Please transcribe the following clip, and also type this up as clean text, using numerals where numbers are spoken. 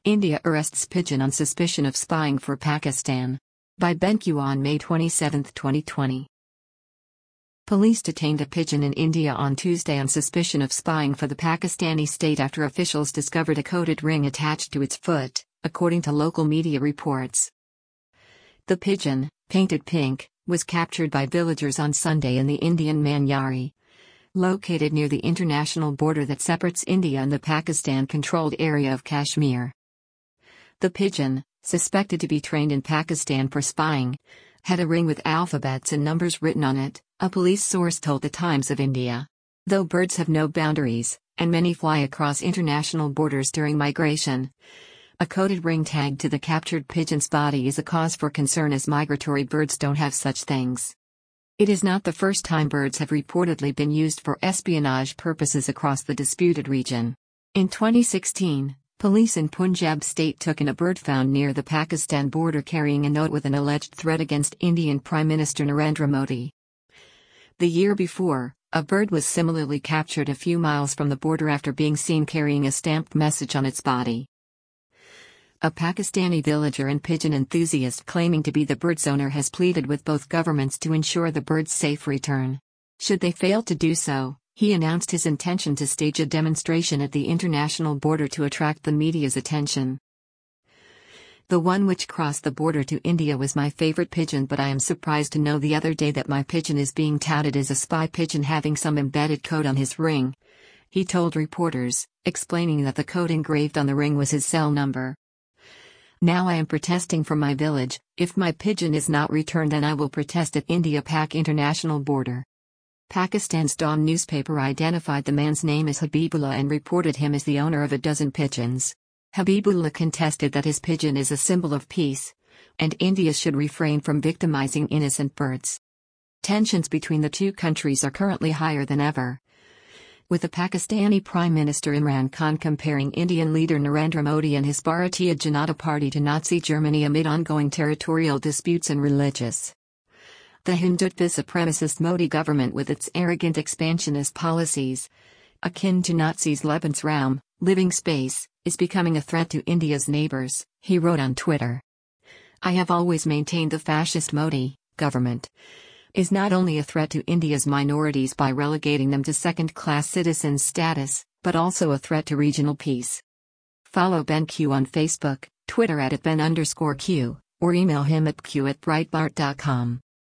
India arrests pigeon on suspicion of spying for Pakistan. By BenQ on May 27, 2020. Police detained a pigeon in India on Tuesday on suspicion of spying for the Pakistani state after officials discovered a coded ring attached to its foot, according to local media reports. The pigeon, painted pink, was captured by villagers on Sunday in the Indian Manyari, located near the international border that separates India and the Pakistan-controlled area of Kashmir. The pigeon, suspected to be trained in Pakistan for spying, had a ring with alphabets and numbers written on it, a police source told the Times of India. Though birds have no boundaries, and many fly across international borders during migration, a coded ring tagged to the captured pigeon's body is a cause for concern as migratory birds don't have such things. It is not the first time birds have reportedly been used for espionage purposes across the disputed region. In 2016, police in Punjab state took in a bird found near the Pakistan border carrying a note with an alleged threat against Indian Prime Minister Narendra Modi. The year before, a bird was similarly captured a few miles from the border after being seen carrying a stamped message on its body. A Pakistani villager and pigeon enthusiast claiming to be the bird's owner has pleaded with both governments to ensure the bird's safe return. Should they fail to do so, he announced his intention to stage a demonstration at the international border to attract the media's attention. The one which crossed the border to India was my favorite pigeon, but I am surprised to know the other day that my pigeon is being touted as a spy pigeon having some embedded code on his ring, he told reporters, explaining that the code engraved on the ring was his cell number. Now I am protesting from my village. If my pigeon is not returned, then I will protest at India-Pak international border. Pakistan's Dawn newspaper identified the man's name as Habibullah and reported him as the owner of a dozen pigeons. Habibullah contested that his pigeon is a symbol of peace, and India should refrain from victimizing innocent birds. Tensions between the two countries are currently higher than ever, with the Pakistani Prime Minister Imran Khan comparing Indian leader Narendra Modi and his Bharatiya Janata Party to Nazi Germany amid ongoing territorial disputes and religious. The Hindutva supremacist Modi government, with its arrogant expansionist policies, akin to Nazis' Lebensraum, living space, is becoming a threat to India's neighbors, he wrote on Twitter. I have always maintained the fascist Modi government is not only a threat to India's minorities by relegating them to second-class citizens status, but also a threat to regional peace. Follow BenQ on Facebook, Twitter @Ben_Q, or email him at q@breitbart.com.